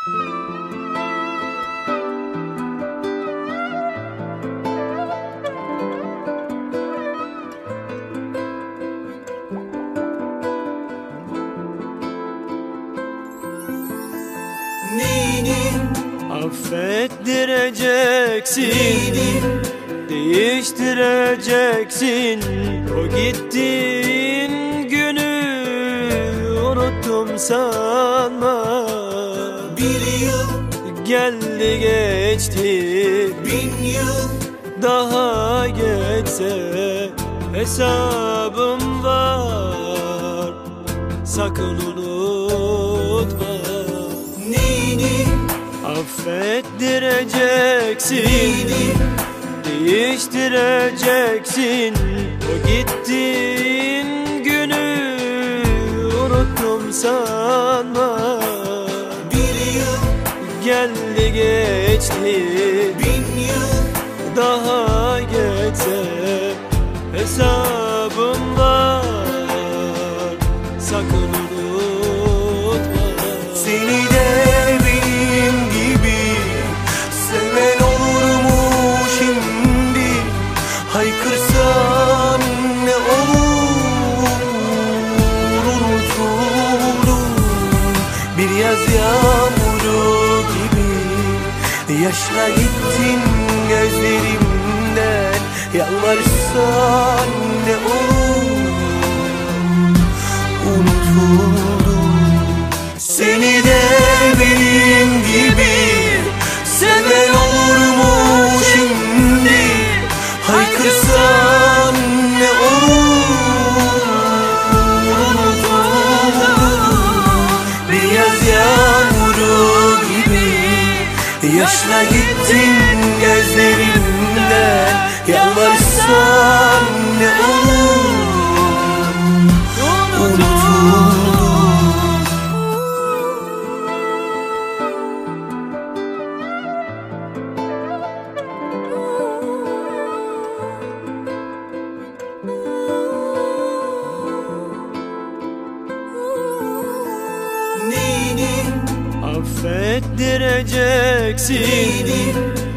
Affettireceksin, değiştireceksin. O gittiğin günü unuttum sanma. Bir yıl geldi geçti, 1000 yıl daha geçse hesabım var. Sakın unutma. Neyini affettireceksin, değiştireceksin. O gittiğin günü unuttum sanma. Bir yıl geldi geçti, 1000 yıl daha geçse hesabım var. Sakın unutma. Seni de benim gibi seven olur mu şimdi? Haykırsan ne olur, unuturum. Bir yaz yağmuru gibi yaşla gittin gözlerimden. Yalvarsan ne olur, unutuldum. Seni de benim gibi seven olur mu şimdi? Haykırsan ne olur, unutuldum. Bir yaz yağmuru gibi yaşla gittin gözlerimden. Yalvarsan ne olur, unutuldum. Affettireceksin,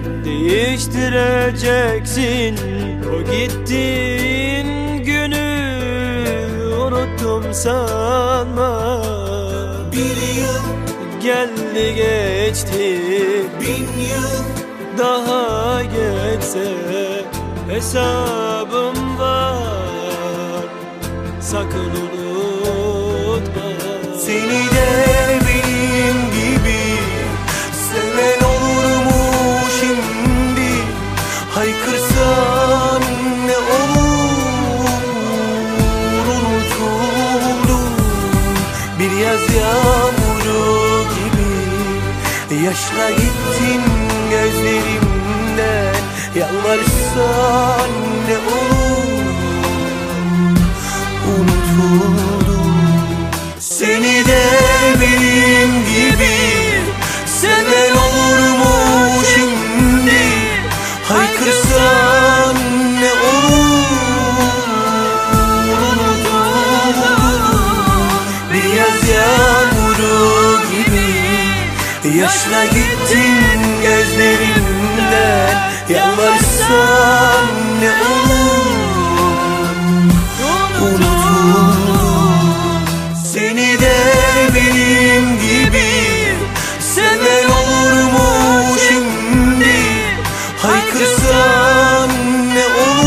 değiştireceksin. O gittiğin günü unuttum sanma. Bir yıl geldi geçti, 1000 yıl daha geçse hesabım var. Sakın unutma. Seni de benim gibi seven olur mu şimdi? Haykırsan ne olur, unutuldum. Bir yaz yağmuru gibi yaşla gittin gözlerimden. Yalvarsan ne olur, unutuldum. Seni de benim gibi seven olur mu şimdi? Haykırsan ne olur, unutuldum. Bir yaz yağmuru gibi yaşla gittin gözlerimden. Yalvarsan ne olur, unutuldum. Seni de benim gibi seven olur mu şimdi? Haykırsan ne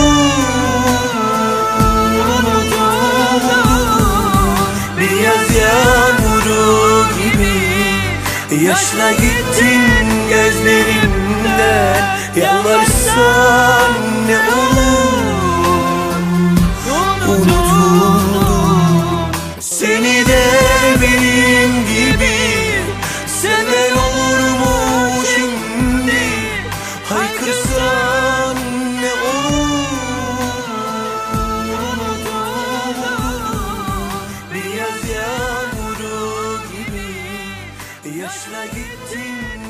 olur, unutuldum. Bir yaz yağmuru gibi yaşla gittin gözlerimden. Yalvarsan ne olur, unutuldum. Seni de benim gibi seven olur mu şimdi? Haykırsan ne olur, unutuldum. Bir yaz yağmuru gibi yaşla gittin